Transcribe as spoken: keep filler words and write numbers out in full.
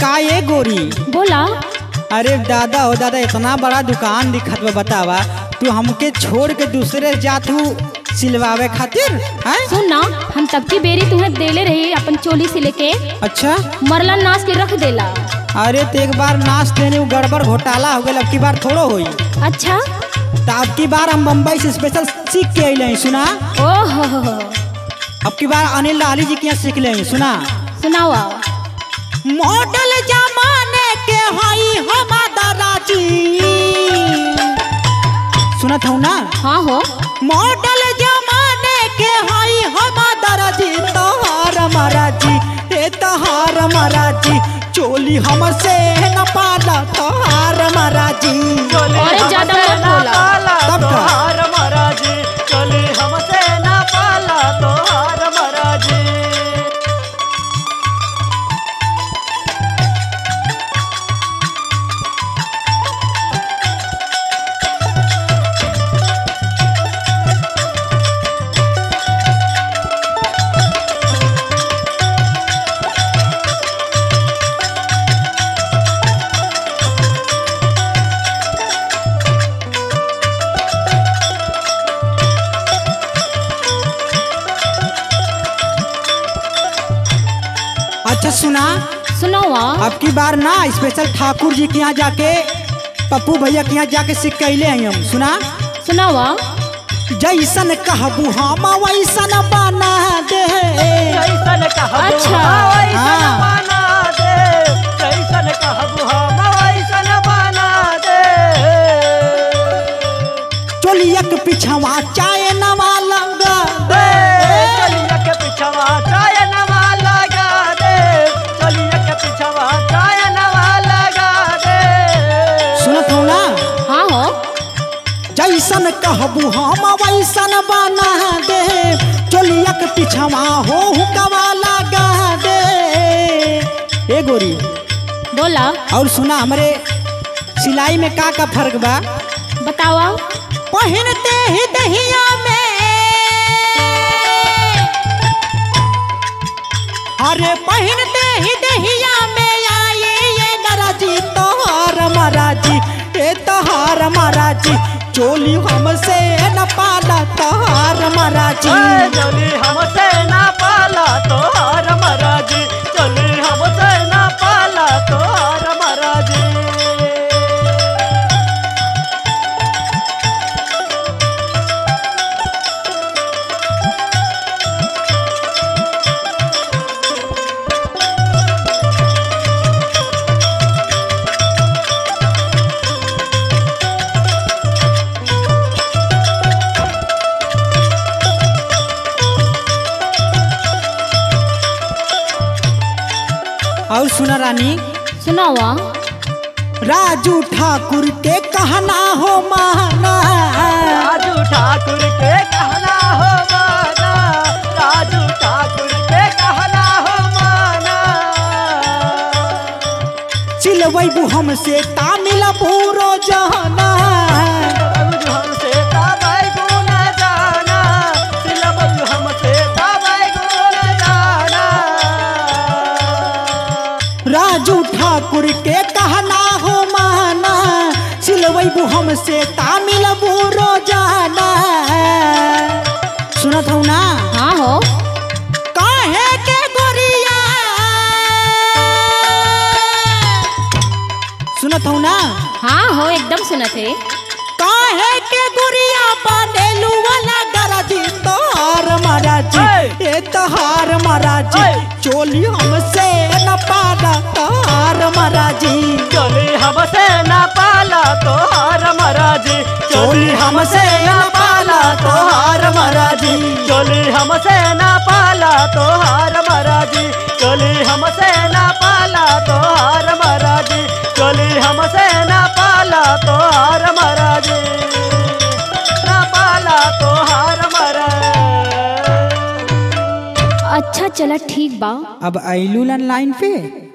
का ये गोरी बोला। अरे दादा हो दादा इतना बड़ा दुकान दिखत बा बतावा तू हमके छोड़ के दूसरे जातू सिलवावे खातिर हैं? सुन ना हम तब की बेरी तुम्हें देले रही अपन चोली सिले के। अच्छा मरला नाच के रख देला। अरे तो एक बार नाच देने गड़बड़ घोटाला हो गया अब की बार थोड़ो हुई। अच्छा तो अब की बार हम बम्बई से स्पेशल सीख के अइले सुना। ओहो अब की बार अनिल लाली जी के यहाँ सीख ले सुना। सुनावा। मॉडल जमाने के हई हम दादाजी सुनत हूँ ना। हाँ हो। मॉडल जमाने के हई हम दादाजी तोहार महाराजी ए तोहार महाराजी चोली हमसे न पाला तोहार महाराजी। अरे ज्यादा मत बोला। तब का तोहार महाराजी चोली हमसे ना पाला तोहार महाराजी। अच्छा सुना। सुनावा। अब की बार ना स्पेशल ठाकुर जी के यहाँ जाके पप्पू भैया के यहाँ जाके सीख के अइले हैं हम सुना। सुनावा। जैसन कहबू हम वैसन बना दे। जैसन कहबू अच्छा। हम वैसन हाँ। बना दे जैसन कहबू हम वैसन बना दे। चोलिया के पिछवा चाय नवा लगा दे। चलिया के पिछवा चाय नवा लगा दे चलिया के पिछवा चाय नवा लगा दे। सुनत हो ना। हाँ हो। जैसन कहबू हम वैसन बना दे चोलिया के पिछवा हो हुकवा लगा दे। ए गोरी बोला। और सुना हमरे सिलाई में का का फर्क बा बतावा। पहनते ही दहिया में अरे पहनते ही दहिया में आए ये नाराजी तोहार महाराजी ए तोहार महाराजी चोली हमसे न पाला तोहार महाराजी। चोली हमसे ना पाला तोहार महाराजी चोली हमसे ना पाला तोहार महाराजी। और सुना रानी। सुनावा। राजू ठाकुर के कहना हो माना। राजू ठाकुर के कहना हो माना राजू ठाकुर के कहना हो माना। सिलवैबू हमसे तामिल पूरो जाना। हमसे तबै गुण जाना सिलबू हमसे तबै गुण जाना। राजू ठाकुर के कहना हो माना सिलवैबू हमसे तामिल पूरो जाना। सुनत हूँ ना। हाँ हो। काहे के गोरिया सुनत हूँ ना। हाँ हो एकदम सुनत है। काहे के गोरिया बनेलू वाला गराजी तोहार महाराजी ए तोहार महाराजी चोली हमसे न पाला तोहार महाराजी। चोली हमसे ना पाला तोहार महाराजी चोली हमसे ना पाला तोहार महाराजी चोली हमसे ना पाला तोहार महाराजी चोली हमसे ना पाला तोहार महाराजी चोली हमसे ना पाला तोहार महाराजी ना पाला तोहार महाराज। अच्छा चला ठीक बा। अब आइलू लाइन पे।